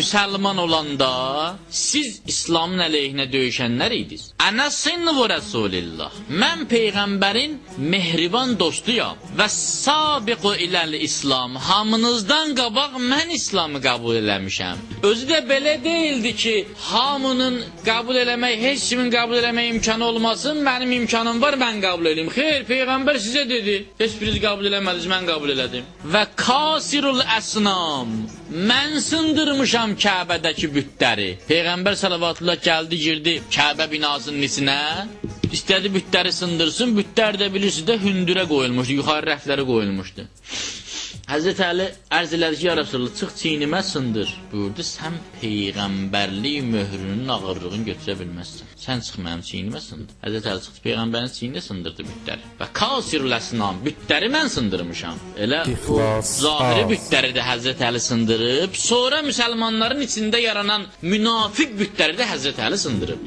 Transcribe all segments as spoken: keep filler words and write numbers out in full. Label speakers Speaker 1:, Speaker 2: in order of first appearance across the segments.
Speaker 1: müsəlman olanda siz İslamın əleyhinə döyüşənlər idiniz. Ənə sinvu Rasulillah. Mən Peyğəmbərin mehriban dostuyam. Və sabiqu iləl İslam. Hamınızdan qabaq mən İslamı qəbul eləmişəm. Özü də belə deyildi ki, hamının qəbul eləmək, heç kimin qəbul eləmək imkanı olmasın, mənim imkanım var, mən qəbul eləyim. Xeyr, Peyğəmbər sizə dedi, heç biriniz qəbul eləmədiniz, mən qəbul elədim. Və kasirul əsnam, mən sındırmışam Kəbədəki bütləri. Peyğəmbər salavatullah gəldi, girdi Kəbə binasının içinə, istədi bütləri sındırsın, bütlər də bilirsiniz də hündürə qoyulmuşdu, yuxarı rəfləri qoyulmuşdu. Həzrət Əli ərz elədi ki, ya Rasulullah, çıx çiynimə sındır. Buyurdu, sən Peyğəmbərlik möhrünün ağırlığını götürə bilməzsən. Sən çıx mənim çiynimə sındır. Həzrət Əli çıxdı, Peyğəmbərin çiynində sındırdı bütləri. Və kasirul əsnam, bütləri mən sındırmışam. Elə o zahiri bütləri də Həzrət Əli sındırıb, sonra müsəlmanların içində yaranan münafiq bütləri də Həzrət Əli sındırıb.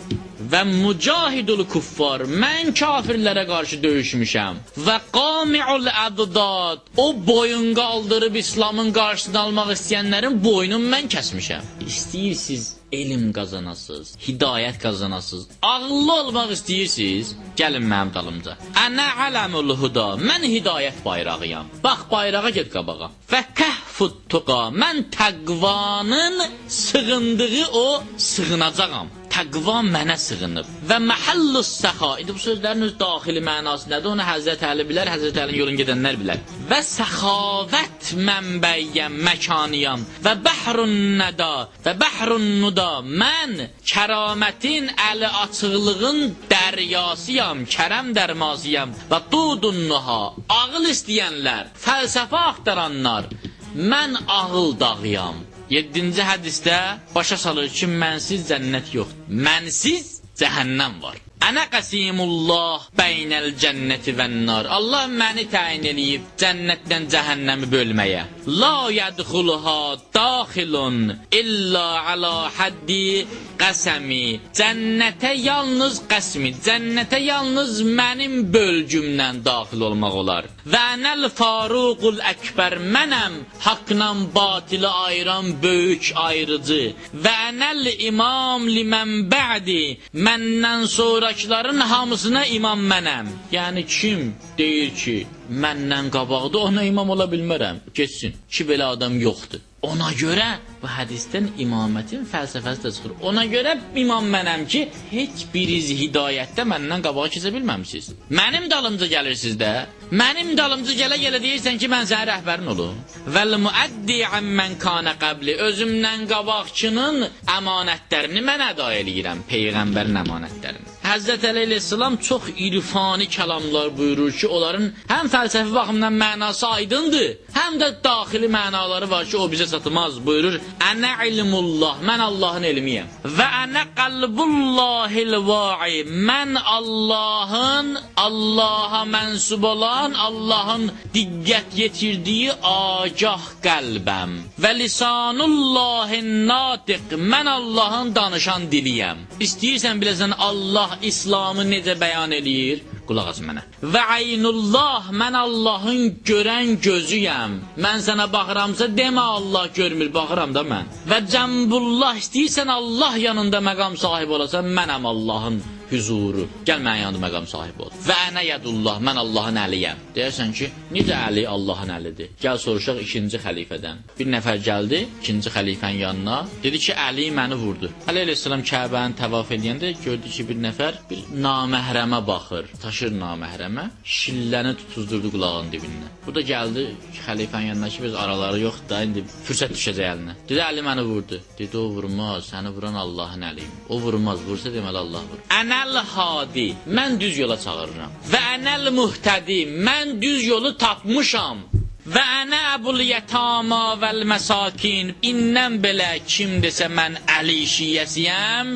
Speaker 1: Və mücahidul kuffar, mən kafirlərə qarşı döyüşmüşəm. Və qami'ul əddad, o boyun qaldırıb İslamın qarşısını almaq istəyənlərin boynunu mən kəsmişəm. İstəyirsiniz elm qazanasınız, hidayət qazanasınız, ağıllı olmaq istəyirsiniz, gəlin mənim dalımca. Ənə aləmul huda, mən hidayət bayrağıyam. Bax, bayrağa get qabağa. Və kəhfut tuqa, mən təqvanın sığındığı o sığınacağam. Təqva mənə sığınıb. Və məhəllus səxa, indi bu sözlərin öz daxili mənası nədir? Onu Həzrət Əli bilər, Həzrət Əlinin yolun gedənlər bilər. Və səxavət mənbəyyəm, məkaniyam. Və bəhrun nəda, və bəhrun nuda. Mən kəramətin, əli açıqlığın dəryasıyam, kərəm dərmasıyam. Və dudun nuha, ağıl istəyənlər, fəlsəfə axtaranlar. Mən ağıl dağıyam. Yeddinci hədisdə başa salır ki, mənsiz cənnət yoxdur. Mənsiz cəhənnəm var. Ənə qəsimullah beynəl cənnəti vənnar. Allah məni təyin eləyib cənnətdən cəhənnəmi bölməyə. La yədxuluha daxilun illa ala haddi qəsəmi. Cənnətə yalnız qəsmi, cənnətə yalnız mənim bölgümdən daxil olmaq olar. Və ənəl faruqul əkbər, mənəm haqla batılı ayıran böyük ayrıcı. Və ənəl imam limən bə'di, məndən sonra Sonrakıların hamısına imam mənəm. Yəni kim deyir ki, məndən qabaqda ona imam ola bilmərəm, geçsin ki, belə adam yoxdur. Ona görə bu hədisdən imamətin fəlsəfəsi də çıxır. Ona görə imam mənəm ki, heç biriz hidayətdə məndən qabağa keçə bilməmişsiniz. Mənim dalımca gəlirsiniz də, mənim dalımca gələ-gələ deyirsən ki, mən sənin rəhbərin olum. Vəl müəddi əmmən kanə qəbli, özümdən qabaqçının əmanətlərini mən əda eləyirəm, Peyğəmbərin əmanətlərini. Həzrət Əli əleyhissalam çox irfani kəlamlar buyurur ki, onların həm fəlsəfi baxımdan mənası aydındır, həm də daxili mənaları var ki, o bizə satılmaz. Buyurur, ənə ilmullah, mən Allahın elmiyəm. Və ənə qalbullahil va'i, mən Allahın, Allaha mənsub olan, Allahın diqqət yetirdiyi agah qəlbəm. Və lisanullahin natiq, mən Allahın danışan diliyəm. İstəyirsən biləsən Allah İslamı necə bəyan eləyir? Qulaq as mənə. Və aynullah, mən Allahın görən gözüyəm. Mən sənə baxıramsa demə Allah görmür, baxıram da mən. Və cəmbullah, istəyirsən Allah yanında məqam sahibi olasan, mənəm Allahın huzuru. Gəl mənim yanında məqam sahibi ol. Və ənə yədullah, mən Allahın əliyəm. Deyərsən ki, necə Əli Allahın əlidir? Gəl soruşaq ikinci xəlifədən. Bir nəfər gəldi ikinci xəlifənin yanına, dedi ki, Əli məni vurdu. Əli əleyhissalam Kəbəni təvaf edəndə gördü ki, bir nəfər bir naməhrəmə baxır, taşır naməhrəmə, şilləni tutuzdurdu qulağının dibindən. Bu da gəldi xəlifənin yanına ki, biz araları yoxdur da, indi fürsət düşəcək əlinə. Dedi, Əli məni vurdu. Dedi, o vurmaz, səni vuran Allahın əliyim. O vurmaz, vursa deməli Allah vurur. Ənəl hadi, mən düz yola çağırıram. Və ənəl muhtədi, mən düz yolu tapmışam. Və ənə əbul yətama vəl məsakin, indən belə kim desə mən Əli şiyyəsiyəm,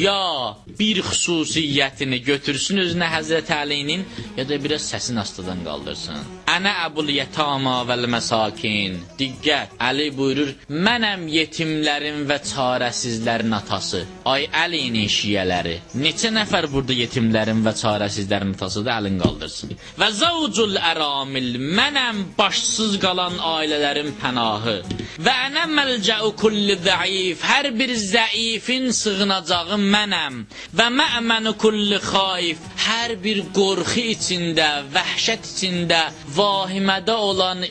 Speaker 1: ya bir xüsusiyyətini götürsün özünə Həzrət Əlinin, ya da biraz səsin astadan qaldırsın. Ənə əbul yətama vəl məsakin. Diqqət, Əli buyurur, mənəm yetimlərin və çarəsizlərin atası. Ay Əlinin şiyələri. Neçə nəfər burada yetimlərin və çarəsizlərin atasıdır, əlin qaldırsın. Və zavcul əramil, mənəm başsız qalan ailələrin pənahı. Və ənə məlcəu kulli zəif, hər bir zəifin sığınacağı mənəm. Və mə'mənu kulli xaif, hər bir qorxu içində, vəhşət içində, vahimədə olan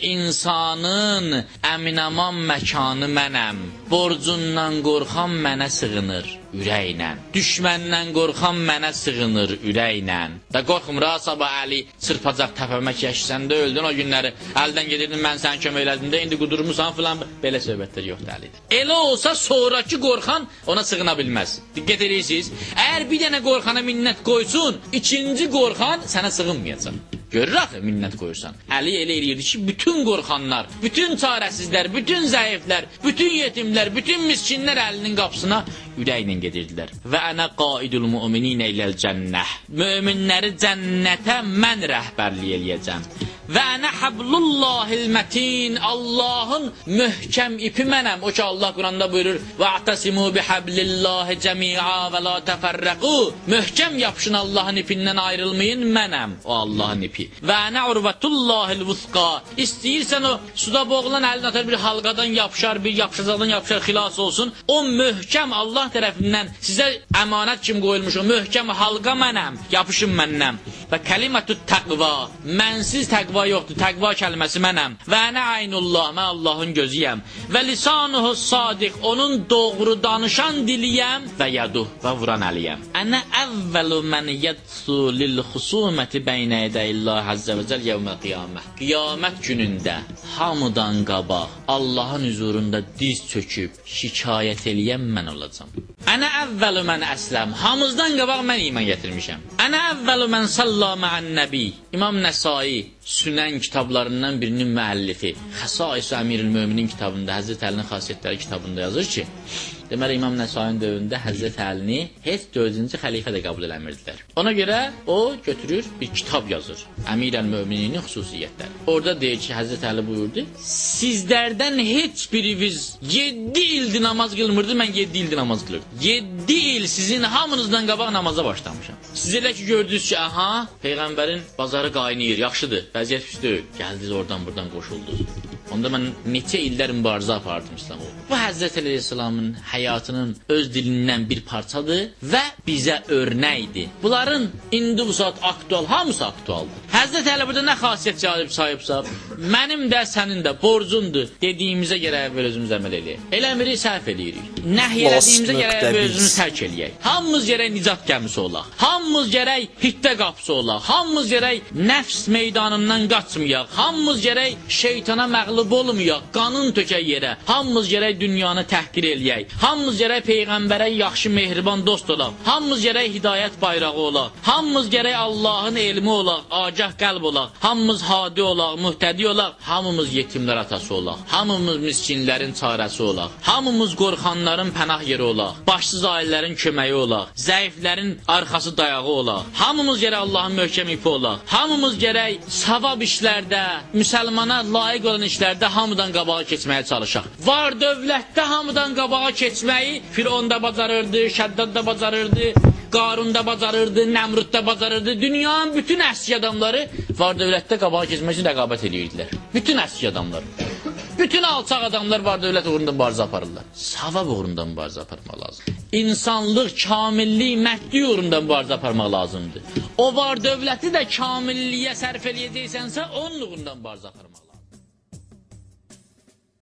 Speaker 1: insanın əminaman məkanı mənəm. Borcundan qorxan mənə sığınır ürəklə. Düşməndən qorxan mənə sığınır ürəklə. Da qorxmur ha, sabah Əli çırpacaq təpəmək yaşısan da öldün o günləri. Əldən gedirdin, mən sənə kömək elədim də, indi qudurmusan filan. Belə söhbətlər yoxdur Əlidir. Elə olsa sonraki qorxan ona sığına bilməz. Diqqət edirsiniz. Əgər bir dənə qorxana minnət qoysun, ikinci qorxan sənə sığınmayacaq. Görür axı, minnət qoyursan. Əli elə eləyirdi ki, bütün qorxanlar, bütün çarəsizlər, bütün zəiflər, bütün yetimlər, bütün miskinlər Əlinin qapısına ürəklə gedirdilər. Və ənə qaidul mümininə iləl cənnəh. Möminləri cənnətə mən rəhbərlik eləyəcəm. Və ənə hablullahil mətin, Allahın möhkəm ipi mənəm. O ki, Allah Quranda buyurur, va'tasimu bihablillahi cəmi'a və la təfərrəqu. Möhkəm yapışın, Allahın ipindən ayrılmayın, mənəm o Allahın ipi. Və ənə urvatullahil vusqa. İstəyirsən o suda boğulan əlini atar, bir halqadan yapışar, bir yapışacaqdan yapışar, xilas olsun. O möhkəm Allah tərəfindən sizə əmanət kimi qoyulmuş, o möhkəm halqa mənəm, yapışın məndən. Və kəlimatut təqva, mənsiz təqva yoxdur, təqva kəlməsi mənəm. Və ənə aynullah, mən Allahın gözüyəm. Və lisanuhu sadiq, onun doğru danışan diliyəm. Və yaduh, və vuran əliyəm. Ənə əvvəlu mən yədsu lil xusuməti beynə edəyillah əzzə və cəl yevməl qiyamə. Qiyamət günündə hamıdan qabaq Allahın huzurunda diz çöküb şikayət eləyən mən olacam. Ənə əvvəlu mən əsləm, hamızdan qabaq mən iman gətirmişəm. Ənə əvvəlu mən salla mə'ən nəbi. İmam Nəsai Sünən kitablarından birinin müəllifi Xəsais-i Əmirül Möminin kitabında, Həzrət Əlinin xasiyyətləri kitabında yazır ki, deməli İmam Nəsainin dövründə Həzrət Əlini heç dördüncü xəlifə də qəbul eləmirdilər. Ona görə o götürür bir kitab yazır. Əmirəl Möminin xüsusiyyətləri. Orada deyir ki, Həzrət Əli buyurdu, sizlərdən heç biriniz yeddi ildir namaz qılmırdı, mən yeddi ildir namaz qılırdım. yeddi il sizin hamınızdan qabaq namaza başlamışam. Siz elə ki gördünüz ki, aha, Peyğəmbərin bazarı qaynayır, yaxşıdır, vəziyyət pis deyil. Gəldiniz oradan buradan qoşuldunuz. Onda mən neçə illər mübarizə apardım İslam'a. Bu Həzrət Əleyhisselamın həyatının öz dilindən bir parçadır və bizə örnəkdir. Bunların indi bu saat aktual, hamısı aktualdır. Həzrət Əli burada nə xasiyyət cəlib sahibsə, mənim də, sənin də borcundur dediyimizə gərək və özümüz əməl eləyək. Eləmirik, səhv eləyirik. Nəhy elədiyimizə gərək və özümüz tərk eləyək. Hamımız gərək nicat gəmisi olaq. Hamımız gərək hittə qapısı olaq. Hamımız gərək nəfs meydanından qaçmayaq. Hamımız gərək şeytana məğlub olmayaq, qanın tökək yerə. Hamımız gərək dünyanı təhqir eləyək. Hamımız gərək Peyğəmbərə yaxşı, mehriban dost olaq. Hamımız gərək hidayət bayrağı olaq. Hamımız gərək Allahın elmi olaq, agah qəlb olaq. Hamımız hadi olaq, mühtədi olaq. Hamımız yetimlər atası olaq. Hamımız miskinlərin çarəsi olaq. Hamımız qorxanların pənah yeri olaq. Başsız ailələrin köməyi olaq. Zəiflərin arxası dayağı olaq. Hamımız gərək Allahın möhkəm ipi olaq. Hamımız gərək savab işlərdə, müsəlmana layiq olan işlərdə hamıdan qabağa keçməyə çalışaq. Var dövlətdə hamıdan qabağa keçməyi Firon da bacarırdı, Şəddad da bacarırdı, Qarun da bacarırdı, Nəmrud da bacarırdı. Dünyanın bütün əski adamları var dövlətdə qabağa keçmək üçün rəqabət edirdilər. Bütün əski adamlar. Bütün alçaq adamlar var dövlət uğrunda mübarizə aparırlar. Savab uğrunda mübarizə aparmaq lazım. İnsanlıq, kamillik, məhdli uğrunda mübarizə aparmaq lazımdır. O var dövləti də kamilliyə sərf eləyəcəksənsə, onun uğrunda mübarizə aparmaq lazım.